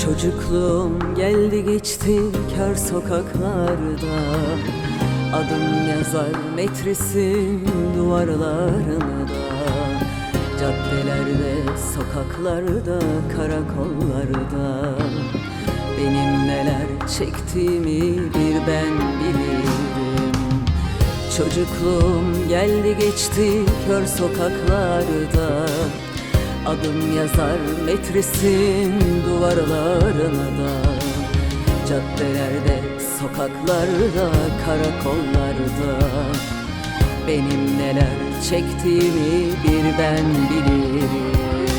Çocukluğum geldi geçti kör sokaklarda. Adım yazar metresin duvarlarında. Caddelerde, sokaklarda, karakollarda. Benim neler çektiğimi bir ben bilirim. Çocukluğum geldi geçti kör sokaklarda. Adım yazar metresin duvarlarına da. Caddelerde, sokaklarda, karakollarda. Benim neler çektiğimi bir ben bilirim.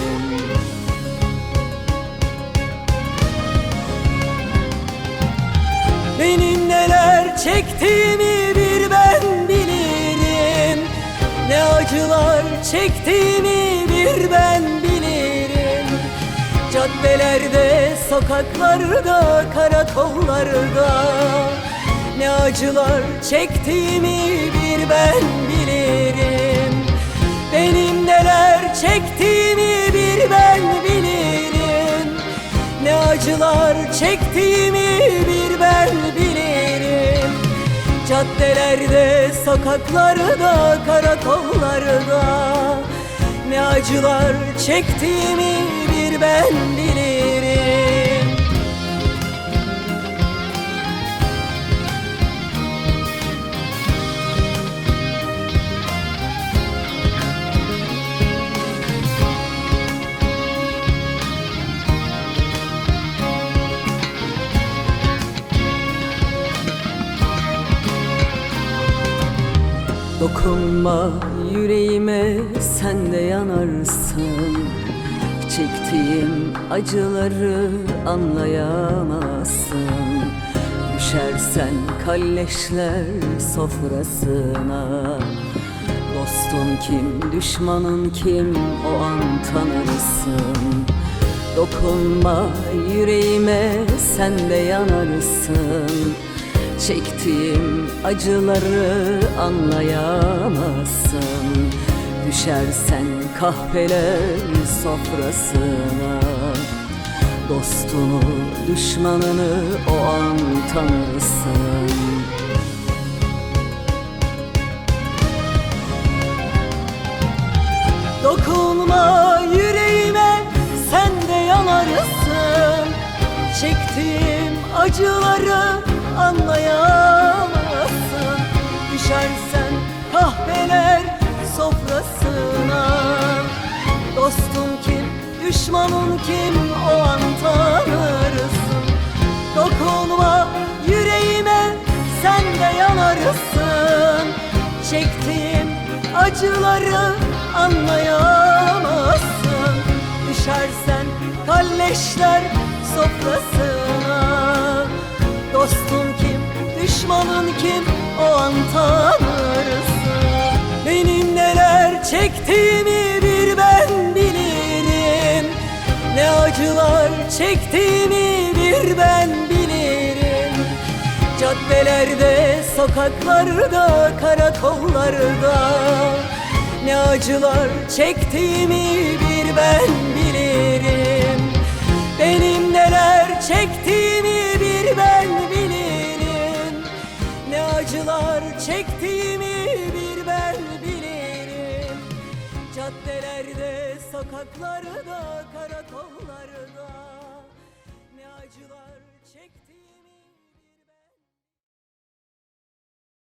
Benim neler çektiğimi bir ben bilirim. Ne acılar çektiğimi bir ben bilirim. Caddelerde, sokaklarda, karakollarda. Ne acılar çektiğimi bir ben bilirim. Benim neler çektiğimi bir ben bilirim. Ne acılar çektiğimi bir ben bilirim. Caddelerde, sokaklarda, karakollarda. Ne acılar çektiğimi bir ben bilirim. Dokunma yüreğime, sen de yanarsın. Çektiğim acıları anlayamazsın. Düşersen kalleşler sofrasına. Dostun kim, düşmanın kim, o an tanırsın. Dokunma yüreğime, sen de yanarsın. Çektiğim acıları anlayamazsın. Düşersen kahveler sofrasına. Dostunu, düşmanını o an tanırsın. Dokunma yüreğime, sen de yanarsın. Çektiğim acıları anlayamazsın. Düşersen kahveler sofrasına. Dostum kim, düşmanın kim, o an tanırsın. Dokunma yüreğime, sen de yanarsın. Çektiğim acıları anlayamazsın. Düşersen kalleşler sofrasına. Dostum kim, düşmanın kim, o an tanırsın. Benim neler çektiğimi bir ben bilirim. Ne acılar çektiğimi bir ben bilirim. Caddelerde, sokaklarda, karakollarda. Ne acılar çektiğimi bir ben bilirim. Benim neler çektiğimi bir ben bilirim. Ne acılar çektiğimi bir ben bilirim. Caddelerde, sokaklarda, karakollarda.